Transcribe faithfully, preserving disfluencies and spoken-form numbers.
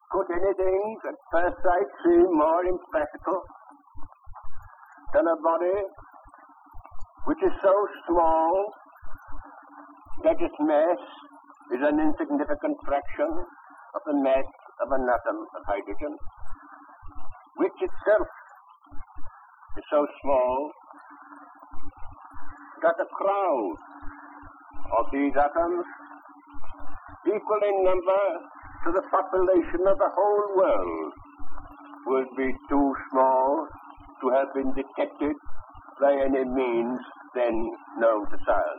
could anything at first sight seem more impractical than a body which is so small that its mass is an insignificant fraction of the mass of an atom of hydrogen, which itself is so small that a crowd of these atoms, equal in number to the population of the whole world, would be too small to have been detected by any means then known to science.